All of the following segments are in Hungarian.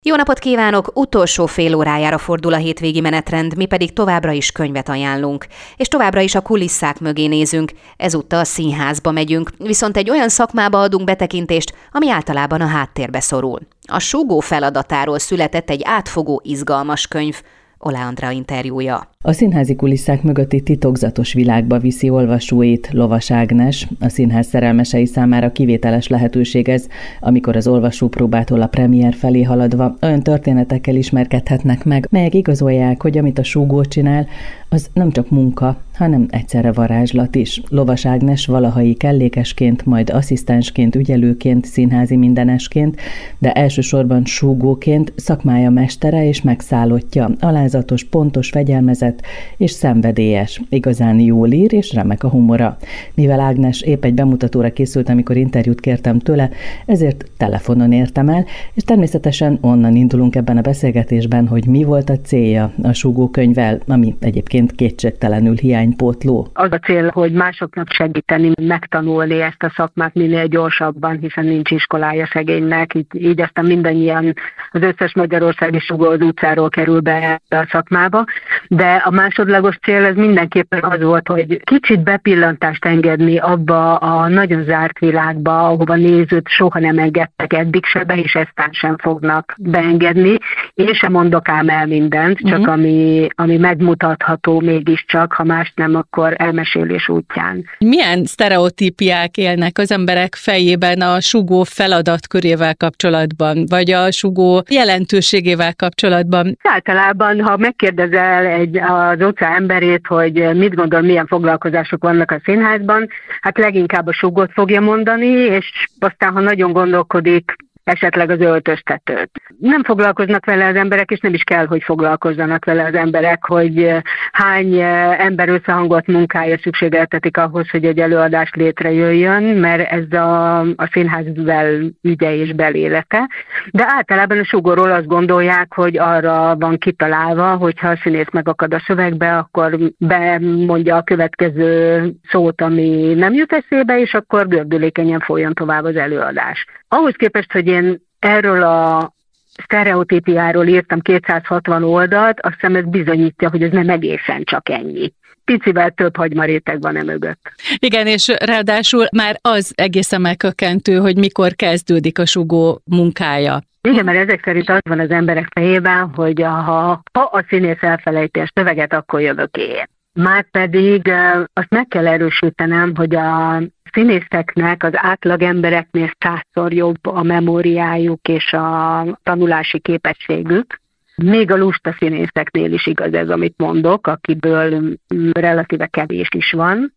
Jó napot kívánok! Utolsó fél órájára fordul a hétvégi menetrend, mi pedig továbbra is könyvet ajánlunk. És továbbra is a kulisszák mögé nézünk, ezúttal a színházba megyünk, viszont egy olyan szakmába adunk betekintést, ami általában a háttérbe szorul. A Súgó feladatáról született egy átfogó, izgalmas könyv, Oláh Andrea interjúja. A színházi kulisszák mögötti titokzatos világba viszi olvasóit Lovas Ágnes. A színház szerelmesei számára kivételes lehetőség ez, amikor az olvasópróbától a premier felé haladva olyan történetekkel ismerkedhetnek meg, melyek igazolják, hogy amit a Súgó csinál, az nem csak munka, hanem egyszerre varázslat is. Lovas Ágnes valahai kellékesként, majd asszisztensként, ügyelőként, színházi mindenesként, de elsősorban Súgóként szakmája mestere és megszállottja, alázatos, pontos, fegyelmezett és szenvedélyes. Igazán jól ír és remek a humora. Mivel Ágnes épp egy bemutatóra készült, amikor interjút kértem tőle, ezért telefonon értem el, és természetesen onnan indulunk ebben a beszélgetésben, hogy mi volt a célja a Súgó könyvvel, ami egyébként kétségtelenül hiánypótló. Az a cél, hogy másoknak segíteni, megtanulni ezt a szakmát minél gyorsabban, hiszen nincs iskolája szegénynek, így aztán mindannyian, az összes magyarországi Súgó az utcáról kerül be a szakmába, de a másodlagos cél ez mindenképpen az volt, hogy kicsit bepillantást engedni abba a nagyon zárt világba, ahova nézőt soha nem engedtek eddig se be, és eztán sem fognak beengedni. Én sem mondok ám el mindent, csak ami megmutatható mégiscsak, ha más nem, akkor elmesélés útján. Milyen sztereotípiák élnek az emberek fejében a Súgó feladatkörével kapcsolatban, vagy a Súgó jelentőségével kapcsolatban? Általában, ha megkérdezel az utca emberét, hogy mit gondol, milyen foglalkozások vannak a színházban, hát leginkább a Súgót fogja mondani, és aztán, ha nagyon gondolkodik, esetleg az öltöztetőt. Nem foglalkoznak vele az emberek, és nem is kell, hogy foglalkozzanak vele az emberek, hogy hány ember összehangolt munkája szükségeltetik ahhoz, hogy egy előadás létrejöjjön, mert ez a színházvel ügye és belélete. De általában a Súgóról azt gondolják, hogy arra van kitalálva, hogyha a színész megakad a szövegbe, akkor bemondja a következő szót, ami nem jut eszébe, és akkor gördülékenyen folyjon tovább az előadás. Ahhoz képest, hogy én erről a sztereotípiáról írtam 260 oldalt, azt hiszem ez bizonyítja, hogy ez nem egészen csak ennyi. Picivel több hagymaréteg van mögött. Igen, és ráadásul már az egészen megkökkentő, hogy mikor kezdődik a Súgó munkája. Igen, mert ezek szerint az van az emberek fejében, hogy ha a színész elfelejti a szöveget, akkor jövök én. Márpedig azt meg kell erősítenem, hogy a színészeknek az átlag embereknél 100-szor jobb a memóriájuk és a tanulási képességük. Még a lusta színészeknél is igaz ez, amit mondok, akiből relatíve kevés is van.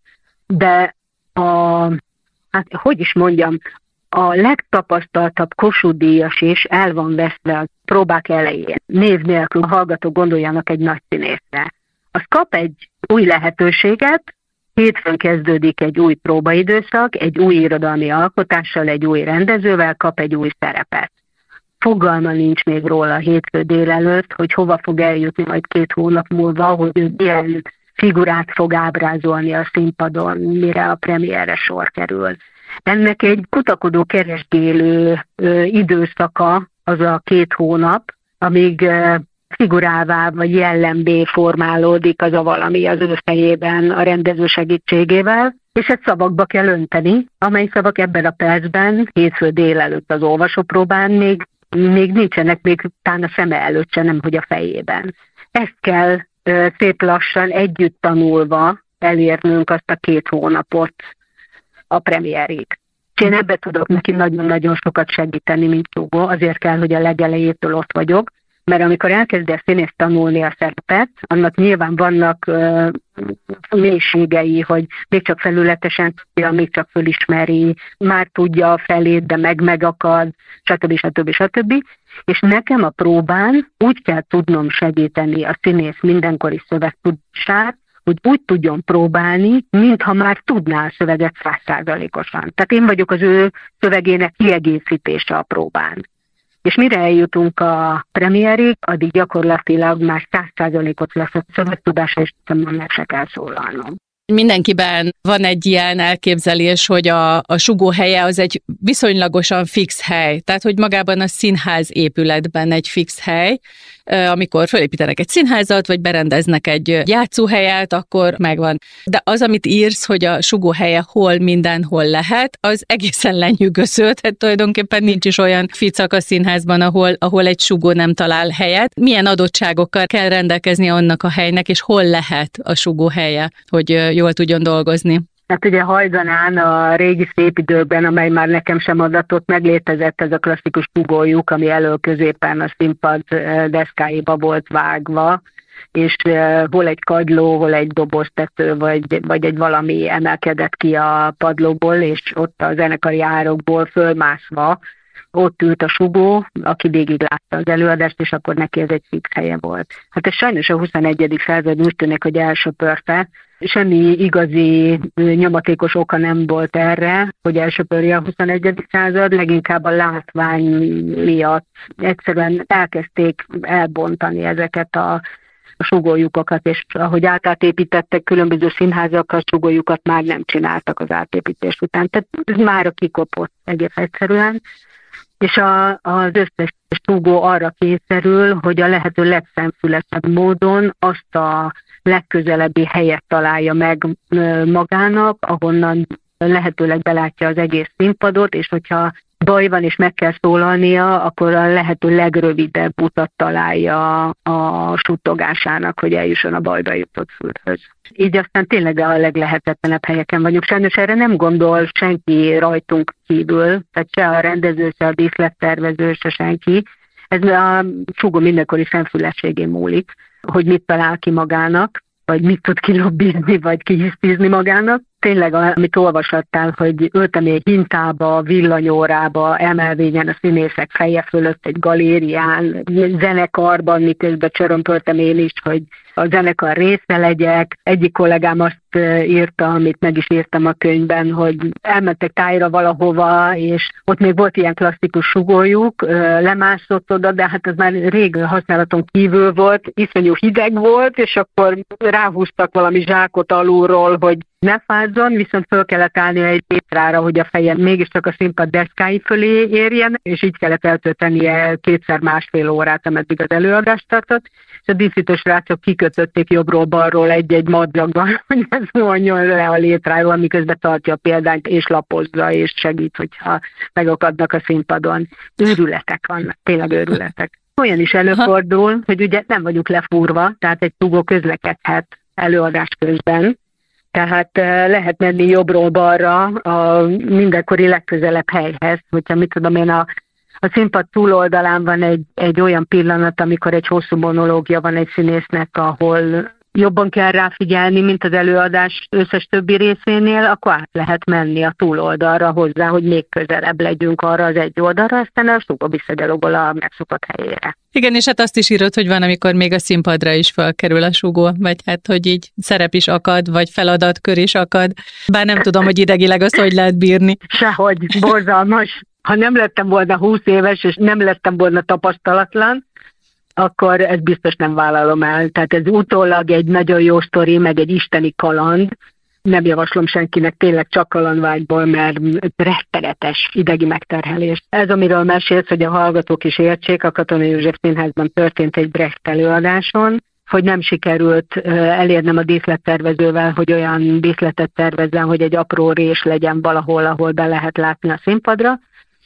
De a legtapasztaltabb Kossuth-díjas is el van veszve a próbák elején. Név nélkül a hallgatók gondoljanak egy nagy színészre. Az kap egy új lehetőséget, hétfőn kezdődik egy új próbaidőszak, egy új irodalmi alkotással, egy új rendezővel, kap egy új szerepet. Fogalma nincs még róla hétfő délelőtt, hogy hova fog eljutni majd 2 hónap múlva, hogy ő milyen figurát fog ábrázolni a színpadon, mire a premierre sor kerül. Ennek egy kutakodó, keresgélő időszaka az a 2 hónap, amíg figurává vagy jellembé formálódik az a valami az ő fejében a rendező segítségével, és ezt szavakba kell önteni, amely szavak ebben a percben, hétfő délelőtt az olvasópróbán még nincsenek, még talán a szeme előtt se, nem hogy a fejében. Ezt kell szép lassan együtt tanulva elérnünk azt a 2 hónapot a premierig. És én ebbe tudok neki nagyon-nagyon sokat segíteni, mint Súgó, azért kell, hogy a legelejétől ott vagyok, mert amikor elkezdi a színész tanulni a szerepet, annak nyilván vannak mélységei, hogy még csak felületesen tudja, még csak fölismeri, már tudja a felét, de megakad, stb. És nekem a próbán úgy kell tudnom segíteni a színész mindenkori szövegtudását, hogy úgy tudjon próbálni, mintha már tudná a szöveget 100%-osan. Tehát én vagyok az ő szövegének kiegészítése a próbán. És mire eljutunk a premierig, addig gyakorlatilag már 100%-ot lesz a szövegtudása, és nem meg se kell szólalnom. Mindenkiben van egy ilyen elképzelés, hogy a sugó helye az egy viszonylagosan fix hely. Tehát, hogy magában a színház épületben egy fix hely, amikor fölépítenek egy színházat, vagy berendeznek egy játszóhelyet, akkor megvan. De az, amit írsz, hogy a sugó helye hol mindenhol lehet, az egészen lenyűgöző, tehát tulajdonképpen nincs is olyan ficak a színházban, ahol egy sugó nem talál helyet. Milyen adottságokkal kell rendelkezni annak a helynek, és hol lehet a sugó helye, hogy jól tudjon dolgozni? Hát ugye Hajdanán a régi szép időkben, amely már nekem sem adatott, meglétezett ez a klasszikus sugójuk, ami elől középen a színpad deszkáiba volt vágva, és hol egy kagyló, hol egy doboztető, vagy egy valami emelkedett ki a padlóból, és ott a zenekari árokból fölmászva ott ült a sugó, aki végig látta az előadást, és akkor neki ez egy fix helye volt. Hát ez sajnos a 21. század úgy tűnik, hogy elsöpörte. Semmi igazi nyomatékos oka nem volt erre, hogy elsöpörje a 21. század, leginkább a látvány miatt. Egyszerűen elkezdték elbontani ezeket a sugólyukokat, és ahogy átépítettek különböző színházakat, sugólyukat már nem csináltak az átépítés után. Tehát ez már kikopott egész egyszerűen. És az összes sugó arra kényszerül, hogy a lehető legszemfülesebb módon azt a legközelebbi helyet találja meg magának, ahonnan lehetőleg belátja az egész színpadot, és hogyha baj van és meg kell szólalnia, akkor a lehető legrövidebb utat találja a suttogásának, hogy eljusson a bajba jutott fülhöz. Így aztán tényleg a leglehetetlenebb helyeken vagyunk. Sajnos erre nem gondol senki rajtunk kívül, tehát se a rendező, se a díszlettervező, se senki. Ez a sugó mindenkori szemfülességén múlik, hogy mit talál ki magának, vagy mit tud kilobbizni, vagy kihisztizni magának. Tényleg, amit olvashattál, hogy öltemény hintába, villanyórába, emelvényen a színészek feje fölött egy galérián, zenekarban, miközben csörömpöltem én is, hogy a zenekar része legyek. Egyik kollégám azt írta, amit meg is írtam a könyvben, hogy elmentek tájra valahova, és ott még volt ilyen klasszikus sugójuk, lemászott oda, de hát ez már rég használaton kívül volt, iszonyú hideg volt, és akkor ráhúztak valami zsákot alulról, hogy ne fázzon, viszont föl kellett állnia egy létrára, hogy a feje mégiscsak a színpad deszkái fölé érjen, és így kellett eltöltenie 2x1,5 órát, ameddig az előadást tartott, és a díszítő srácok kikötötték jobbról-balról egy-egy madzaggal, hogy ez vonjon le a létráról, miközben tartja a példányt, és lapozza, és segít, hogyha megakadnak a színpadon. Őrületek vannak, tényleg őrületek. Olyan is előfordul, hogy ugye nem vagyunk lefúrva, tehát egy sugó közlekedhet előadás közben, tehát lehet menni jobbról balra a mindenkori legközelebb helyhez, hogyha mit tudom én, a színpad túloldalán van egy olyan pillanat, amikor egy hosszú monológia van egy színésznek, ahol jobban kell ráfigyelni, mint az előadás összes többi részénél, akkor át lehet menni a túloldalra hozzá, hogy még közelebb legyünk arra az egy oldalra, aztán a sugó visszagyalogol a megszokott helyére. Igen, és hát azt is írod, hogy van, amikor még a színpadra is felkerül a sugó, vagy hát, hogy így szerep is akad, vagy feladatkör is akad. Bár nem tudom, hogy idegileg azt hogy lehet bírni. Sehogy, borzalmas. Ha nem lettem volna 20 éves, és nem lettem volna tapasztalatlan, akkor ezt biztos nem vállalom el. Tehát ez utólag egy nagyon jó sztori, meg egy isteni kaland. Nem javaslom senkinek tényleg csak kalandvágyból, mert rettenetes idegi megterhelés. Ez, amiről mesélsz, hogy a hallgatók is értsék, a Katona József Színházban történt egy Brecht előadáson, hogy nem sikerült elérnem a díszlettervezővel, hogy olyan díszletet tervezzen, hogy egy apró rés legyen valahol, ahol be lehet látni a színpadra,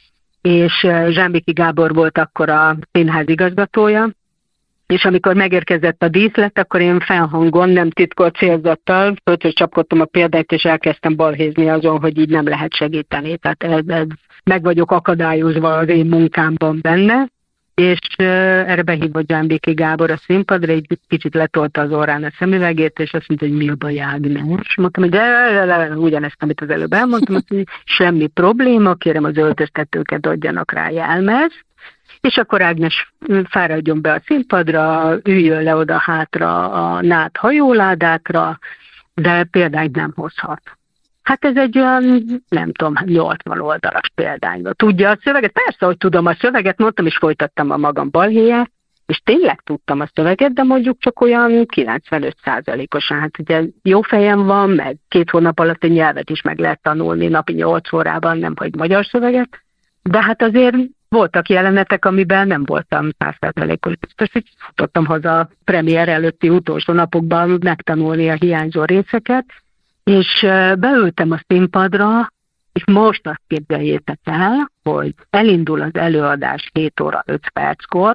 és Zsámbéki Gábor volt akkor a színház igazgatója, és amikor megérkezett a díszlet, akkor én felhangon, nem titkolt célzattal, földhöz csapkodtam a példányt, és elkezdtem balhézni azon, hogy így nem lehet segíteni. Tehát meg vagyok akadályozva az én munkámban benne, és erre behívott Zsámbéki Gábor a színpadra, egy kicsit letolta az orrán a szemüvegét, és azt mondta, hogy mi a baj, Ágnes? Mondtam, hogy ugyanezt, amit az előbb elmondtam, hogy semmi probléma, kérem az öltöztetőket adjanak rá jelmez, és akkor Ágnes fáradjon be a színpadra, üljön le oda hátra a nád hajóládákra, de példányt nem hozhat. Hát ez egy olyan, nem tudom, 80 oldalas példány. Tudja a szöveget? Persze, hogy tudom a szöveget, mondtam, és folytattam a magam balhéját, És tényleg tudtam a szöveget, de mondjuk csak olyan 95%-osan. Hát ugye jó fejem van, meg 2 hónap alatt egy nyelvet is meg lehet tanulni napi 8 órában, nem hogy magyar szöveget. De hát azért voltak jelenetek, amiben nem voltam 100%-os biztos, hogy futottam haza a premier előtti utolsó napokban megtanulni a hiányzó részeket, és beültem a színpadra, és most azt képzeljétek el, hogy elindul az előadás 7 óra 5 perckor,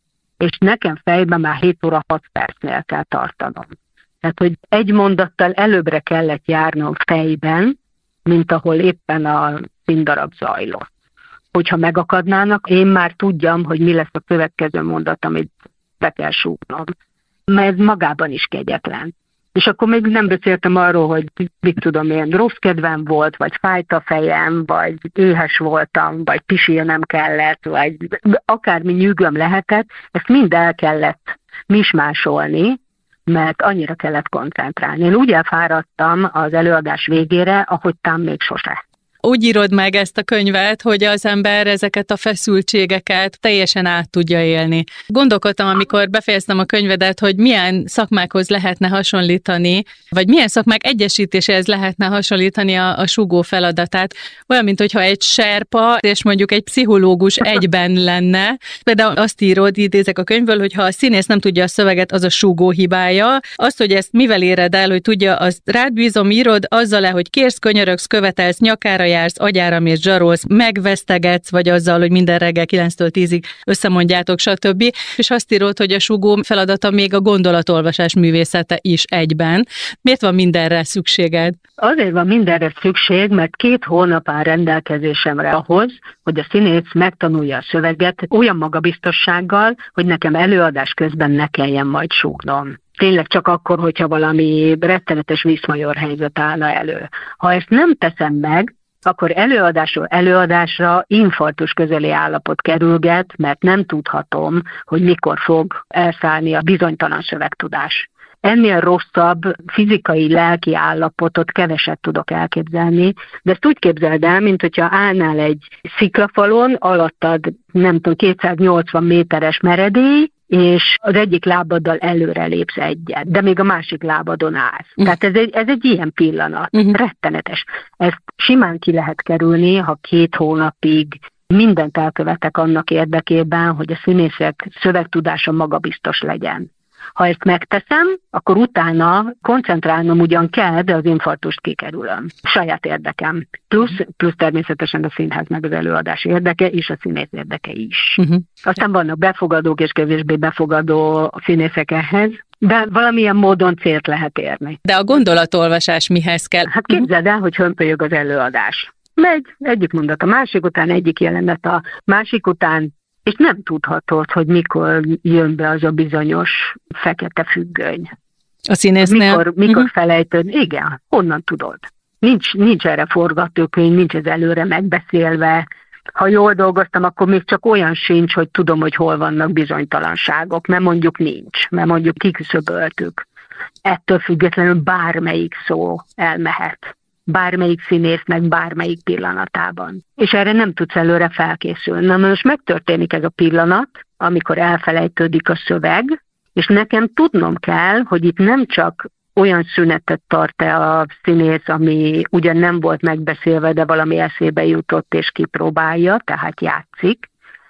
és nekem fejben már 7 óra 6 percnél kell tartanom. Tehát, hogy egy mondattal előbbre kellett járnom fejben, mint ahol éppen a színdarab zajlott. Hogyha megakadnának, én már tudjam, hogy mi lesz a következő mondat, amit be kell súgnom. Mert ez magában is kegyetlen. És akkor még nem beszéltem arról, hogy mit tudom én, rossz kedvem volt, vagy fájt a fejem, vagy éhes voltam, vagy pisilnem kellett, vagy akármi nyűgöm lehetett, ezt mind el kellett mismásolni, mert annyira kellett koncentrálni. Én úgy elfáradtam az előadás végére, ahogy még sose. Úgy írod meg ezt a könyvet, hogy az ember ezeket a feszültségeket teljesen át tudja élni. Gondolkodtam, amikor befejeztem a könyvedet, hogy milyen szakmákhoz lehetne hasonlítani, vagy milyen szakmák egyesítéséhez lehetne hasonlítani a sugó feladatát. Olyan, mint hogyha egy serpa és mondjuk egy pszichológus egyben lenne. Például azt írod, idézek a könyvből, hogy ha a színész nem tudja a szöveget, az a sugó hibája. Azt, hogy ezt mivel éred el, hogy tudja, azt rád bízom, írod azzal, hogy kérsz, könyörögsz, követelsz, nyakára jársz, agyára mész, zsarolsz, megvesztegetsz, vagy azzal, hogy minden reggel 9-től 10-ig összemondjátok, stb. És azt írod, hogy a sugó feladata még a gondolatolvasás művészete is egyben. Miért van mindenre szükséged? Azért van mindenre szükség, mert 2 hónap áll rendelkezésemre ahhoz, hogy a színész megtanulja a szöveget olyan magabiztossággal, hogy nekem előadás közben ne kelljen majd súgnom. Tényleg csak akkor, hogyha valami rettenetes vízmajor helyzet állna elő. Ha ezt nem teszem meg, akkor előadásról előadásra infarktus közeli állapot kerülget, mert nem tudhatom, hogy mikor fog elszállni a bizonytalan szövegtudás. Ennél rosszabb fizikai, lelki állapotot keveset tudok elképzelni, de ezt úgy képzeld el, mint hogyha állnál egy sziklafalon, alattad nem tudom, 280 méteres meredély, és az egyik lábaddal előre lépsz egyet, de még a másik lábadon állsz. Tehát ez egy ilyen pillanat, rettenetes. Ezt simán ki lehet kerülni, ha 2 hónapig mindent elkövetek annak érdekében, hogy a színészek szövegtudása magabiztos legyen. Ha ezt megteszem, akkor utána koncentrálnom ugyan kell, de az infarktust kikerülöm. Saját érdekem. Plusz természetesen a színház meg az előadás érdeke, és a színész érdeke is. Aztán vannak befogadók és kevésbé befogadó színészek ehhez, de valamilyen módon célt lehet érni. De a gondolatolvasás mihez kell? Hát képzeld el, hogy hömpölyög az előadás. Megy egyik mondat a másik után, egyik jelenet a másik után, és nem tudhatod, hogy mikor jön be az a bizonyos fekete függöny. A színésznél? Mikor felejtöd? Igen, honnan tudod? Nincs erre forgatókönyv, nincs ez előre megbeszélve. Ha jól dolgoztam, akkor még csak olyan sincs, hogy tudom, hogy hol vannak bizonytalanságok, mert mondjuk nincs, mert mondjuk kiküszöböltük. Ettől függetlenül bármelyik szó elmehet. Bármelyik színésznek bármelyik pillanatában. És erre nem tudsz előre felkészülni. Na most megtörténik ez a pillanat, amikor elfelejtődik a szöveg, és nekem tudnom kell, hogy itt nem csak olyan szünetet tart-e a színész, ami ugyan nem volt megbeszélve, de valami eszébe jutott és kipróbálja, tehát játszik,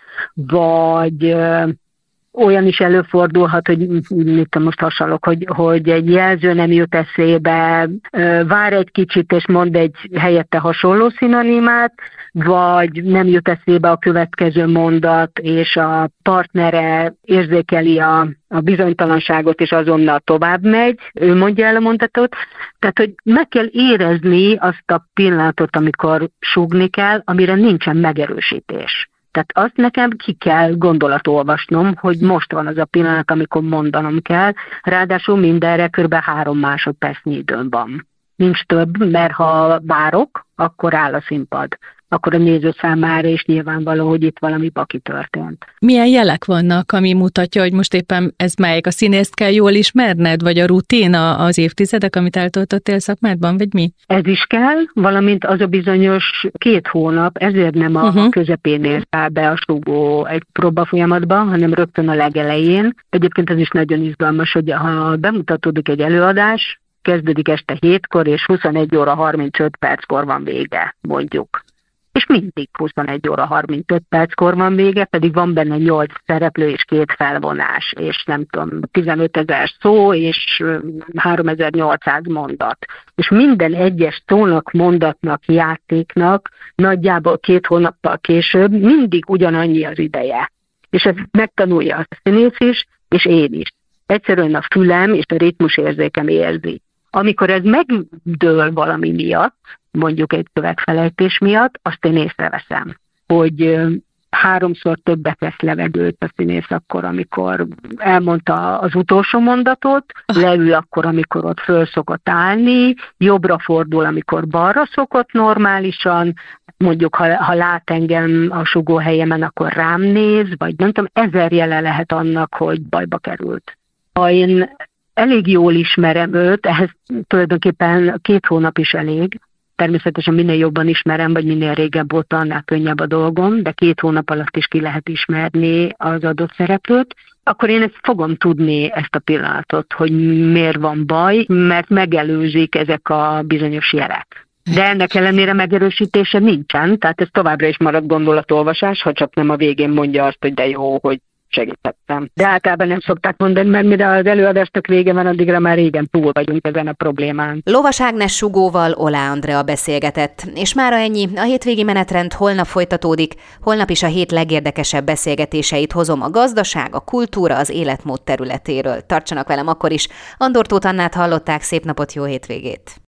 vagy olyan is előfordulhat, hogy mit most hasonlok, hogy egy jelző nem jut eszébe, vár egy kicsit és mond egy helyette hasonló szinonimát, vagy nem jut eszébe a következő mondat, és a partnere érzékeli a bizonytalanságot, és azonnal tovább megy, ő mondja el a mondatot. Tehát, hogy meg kell érezni azt a pillanatot, amikor súgni kell, amire nincsen megerősítés. Tehát azt nekem ki kell gondolatolvasnom, hogy most van az a pillanat, amikor mondanom kell, ráadásul mindenre kb. 3 másodpercnyi időm van. Nincs több, mert ha várok, akkor áll a színpad. akkor a néző számára is nyilvánvaló, hogy itt valami baki történt. Milyen jelek vannak, ami mutatja, hogy most éppen ez melyik? A színészt kell jól ismerned, vagy a rutin, az évtizedek, amit eltöltöttél szakmádban, vagy mi? Ez is kell, valamint az a bizonyos 2 hónap, ezért nem a közepén érte be a súgó egy próbafolyamatban, hanem rögtön a legelején. Egyébként ez is nagyon izgalmas, hogy ha bemutatódik egy előadás, kezdődik este 7-kor, és 21 óra 35 perckor van vége, mondjuk. És mindig 21 óra 35 perckor van vége, pedig van benne 8 szereplő és 2 felvonás, és nem tudom, 15 000 szó, és 3800 mondat. És minden egyes szónak, mondatnak, játéknak nagyjából 2 hónappal később mindig ugyanannyi az ideje. És ezt megtanulja a színész is, és én is. Egyszerűen a fülem és a ritmusérzékem érzi. Amikor ez megdől valami miatt, mondjuk egy szövegfelejtés miatt, azt én észreveszem, hogy 3-szor többet vesz levegőt a színész akkor, amikor elmondta az utolsó mondatot, leül akkor, amikor ott föl szokott állni, jobbra fordul, amikor balra szokott normálisan, mondjuk ha lát engem a sugóhelyemen, akkor rám néz, vagy nem tudom, 1000 jele lehet annak, hogy bajba került. Ha én elég jól ismerem őt, ehhez tulajdonképpen 2 hónap is elég. Természetesen minél jobban ismerem, vagy minél régebb ott, annál könnyebb a dolgom, de 2 hónap alatt is ki lehet ismerni az adott szereplőt. Akkor én ezt fogom tudni, ezt a pillanatot, hogy miért van baj, mert megelőzik ezek a bizonyos jelek. De ennek ellenére megerősítése nincsen, tehát ez továbbra is marad gondolatolvasás, ha csak nem a végén mondja azt, hogy de jó, hogy segítettem. De általában nem szokták mondani, mert mire az előadásnak vége van, addigra már régen túl vagyunk ezen a problémán. Lovas Ágnes sugóval Oláh Andrea beszélgetett, és mára ennyi. A hétvégi menetrend holnap folytatódik, holnap is a hét legérdekesebb beszélgetéseit hozom a gazdaság, a kultúra, az életmód területéről. Tartsanak velem akkor is. Andor Tóth Annát hallották, szép napot, jó hétvégét!